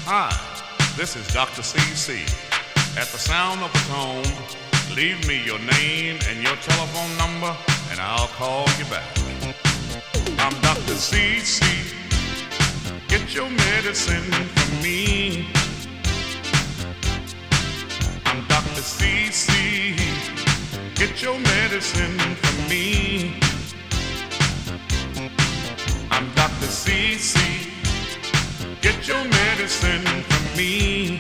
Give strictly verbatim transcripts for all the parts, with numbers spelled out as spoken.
Hi, this is Doctor C C. At the sound of the tone, leave me your name and your telephone number, and I'll call you back. I'm Doctor C C. Get your medicine from me. I'm Doctor C C. Get your medicine from me. I'm Doctor C C. Get your medicine from me.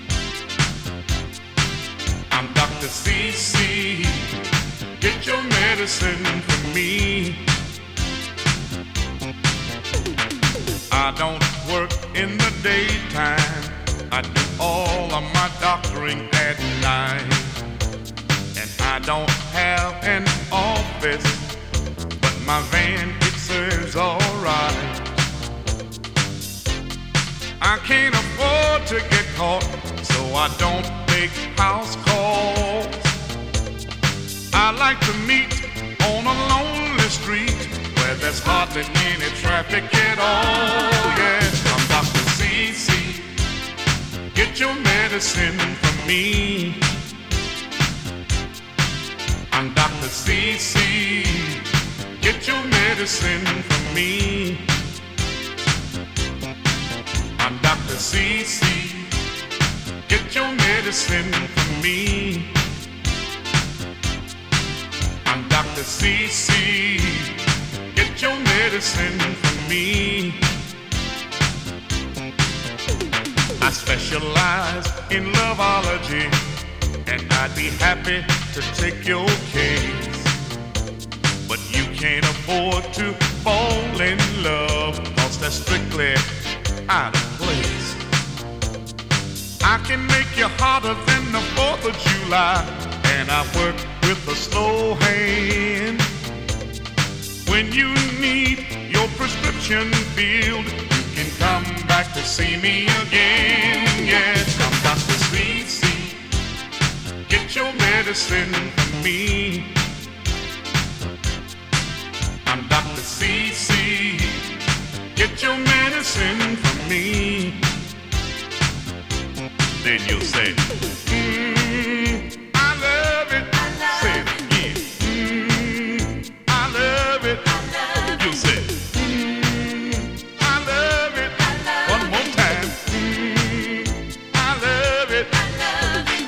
I'm Doctor C C. Get your medicine from me. I don't work in the daytime. I do all of my doctoring at night. And I don't have an office, but my van, it serves all right. I can't afford to get caught, so I don't make house calls. I like to meet on a lonely street where there's hardly any traffic at all. Yes, I'm Doctor C C. Get your medicine from me. I'm Doctor C C. Get your medicine from me. I'm Doctor C C. Get your medicine from me. I'm Doctor C C. Get your medicine from me. I specialize in loveology, and I'd be happy to take your case. But you can't afford to fall in love, 'cause that's strictly out of place. I can make you hotter than the fourth of July, and I work with a slow hand. When you need your prescription filled, you can come back to see me again. Yes, I'm Doctor C C. Get your medicine from me. I'm Doctor C C. Get your medicine from me. Then you'll say, mm, I love it. I love say it again. Mm, I love it. I love You'll say, mm, I love it. I love One more time. Mm, I love it. I love it.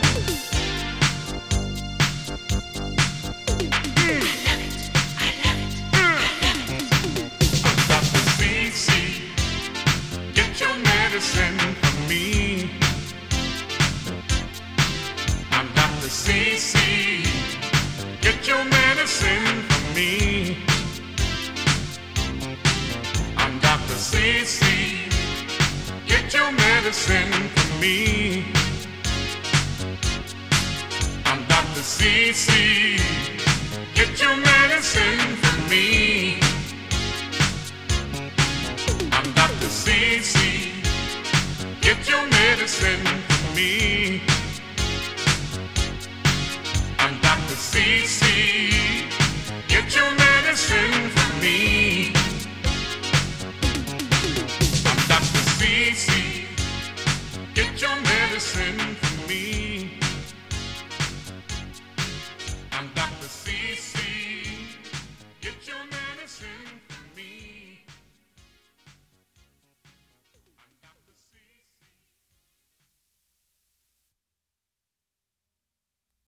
Mm. I love it. I love it. I'm Doctor C C. Get your medicine from me. I'm Doctor C C. Get your medicine from me. I'm Doctor C C. Get your medicine from me. I'm Doctor C C. Get your medicine